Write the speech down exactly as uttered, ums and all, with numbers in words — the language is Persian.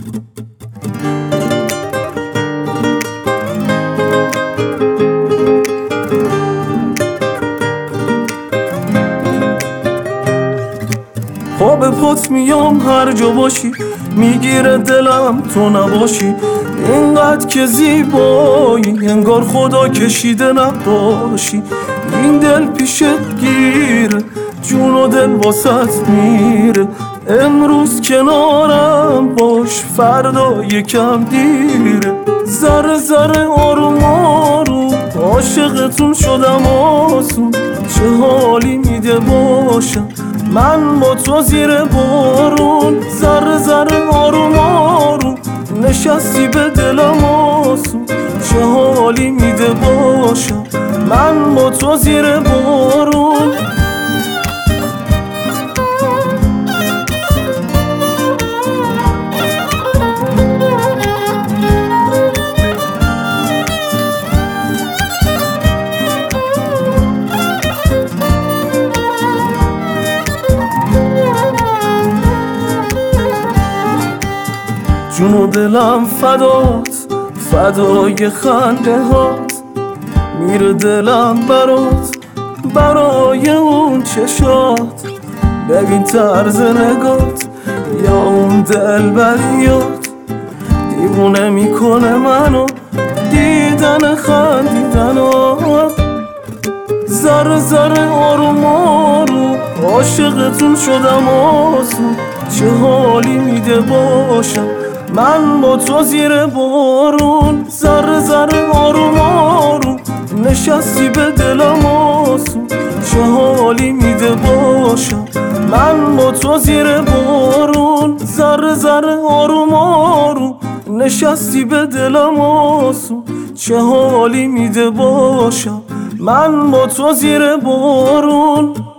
پا به پات میام هر جا باشی، میگیره دلم تو نباشی. اینقدر که زیبایی انگار خدا کشیده نباشی. این دل پیشت گیره، جون و دل واسط میره. امروز کنارم باش، فردا یکم دیره. ذره ذره آروم آروم عاشقتون شدم آسون. چه حالی میده باشم من با تو زیر بارون. ذره ذره آروم آروم نشستی به دلم آسون. چه حالی میده باشم من با تو زیر بارون. جون و دلم فدات، فدای خنده هات. میره دلم برات، برای اون چشات. ببین طرز نگات یا اون دلبریات. دیوونه میکنه منو دیدن خندیدنات. ذره ذره آروم آروم عاشقتون شدم آسون. چه حالی میده باشم من با تو زیر بارون. ذره ذره آروم آروم نشستی به دلم آسون. چه حالی میده باشم من با تو زیر بارون. ذره ذره آروم آروم نشستی به دلم آسون. چه حالی میده باشم من با تو زیر بارون.